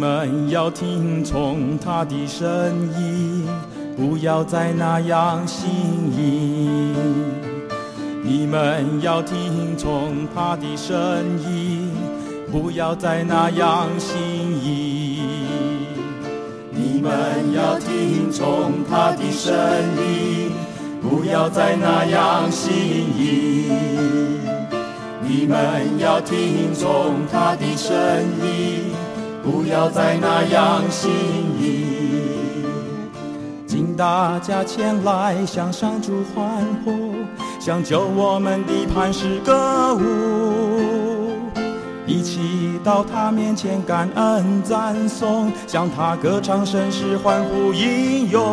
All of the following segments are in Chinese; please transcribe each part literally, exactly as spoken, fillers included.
们要听从他的声音，不要再那样行淫。你们要听从他的声音，不要再那样行淫。你们要听从他的声音，不要再那样行淫。你们要听从他的声音，不要再那样行淫。请大家前来向上主欢呼，向救我们的磐石歌舞，一起到他面前感恩赞颂，向他歌唱声势欢呼应用。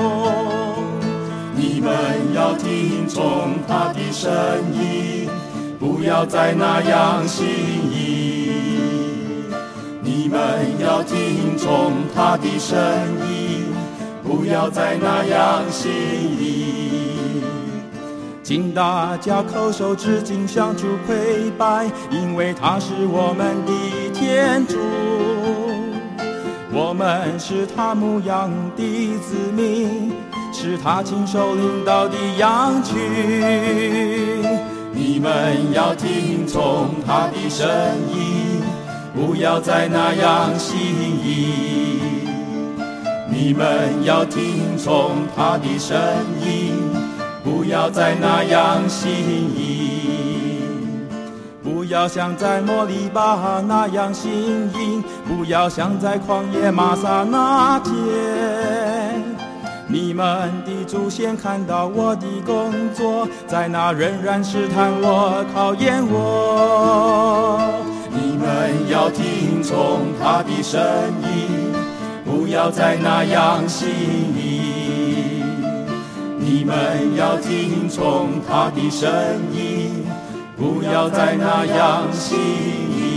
你们要听从他的声音，不要再那样行淫。你们要听从他的声音，不要再那样行淫。请大家叩首致敬，向主跪拜，因为他是我们的天主，我们是他牧养的子民，是他亲手领导的羊群。你们要听从他的声音，不要再那样行淫。你们要听从他的声音，不要再那样行淫。不要像在摩利巴那样行淫，不要像在旷野玛撒那天。你们的祖先看到我的工作，在那仍然试探我，考验我。你们要听从他的声音，不要再那样行淫。你们要听从他的声音，不要再那样行淫。